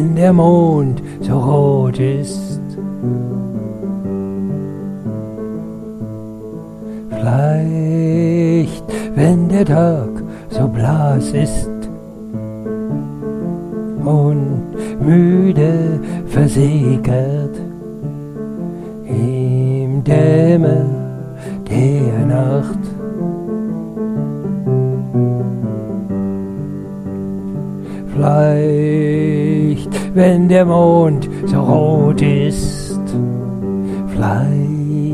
wenn der Mond so rot ist. Vielleicht, wenn der Tag so blass ist und müde versickert im Dämmer der Nacht. Vielleicht, wenn der Mond so rot ist, vielleicht.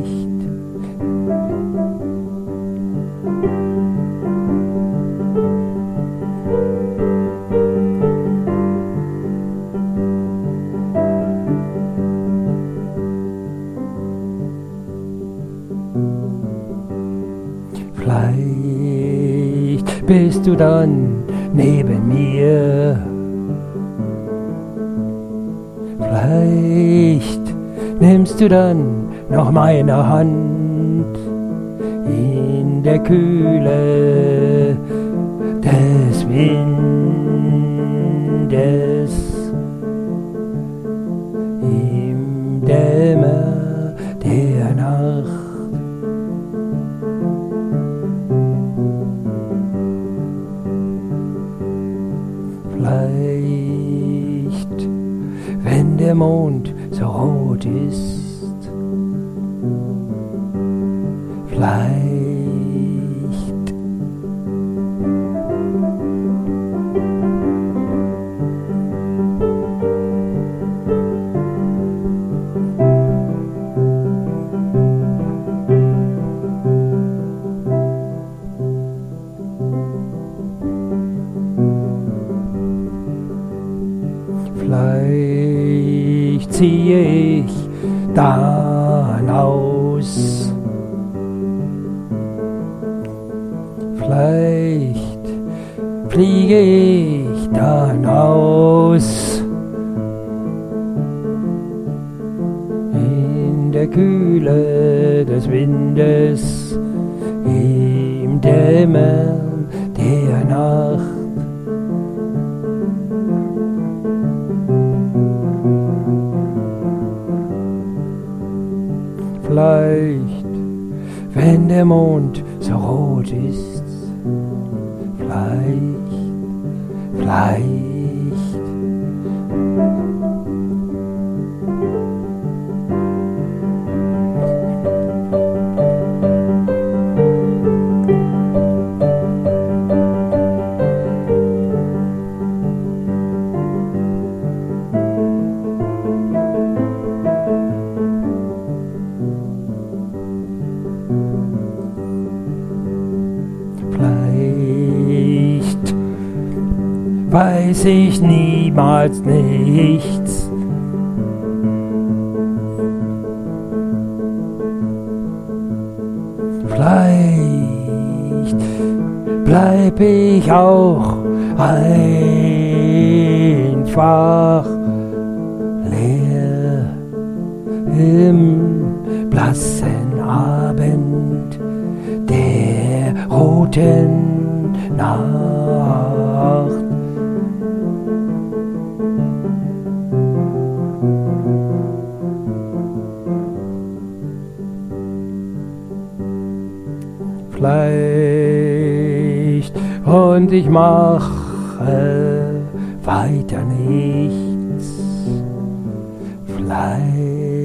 Vielleicht bist du dann neben mir. Vielleicht nimmst du dann noch meine Hand in der Kühle des Windes, im Dämmer der Nacht. Vielleicht, wenn der Mond so rot ist, vielleicht. Vielleicht ziehe ich dann aus. Vielleicht fliege ich dann aus. In der Kühle des Windes, im Dämmern der Nacht. Vielleicht, wenn der Mond so rot ist, vielleicht, vielleicht. Vielleicht weiß ich niemals nichts. Vielleicht bleib ich auch einfach leer im blassen Abend der roten Nacht. Vielleicht, und ich mache weiter nichts. Vielleicht.